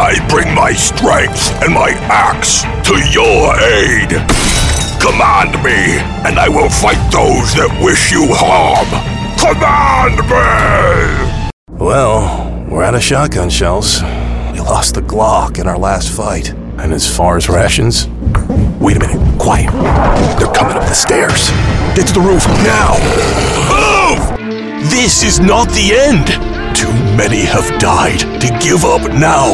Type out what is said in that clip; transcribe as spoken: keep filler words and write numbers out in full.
I bring my strength and my axe to your aid. Command me, and I will fight those that wish you harm. Command me! Well, we're out of shotgun shells. We lost the Glock in our last fight. And as far as rations... Wait a minute, quiet. They're coming up the stairs. Get to the roof, now! Move! This is not the end! Too many have died to give up now.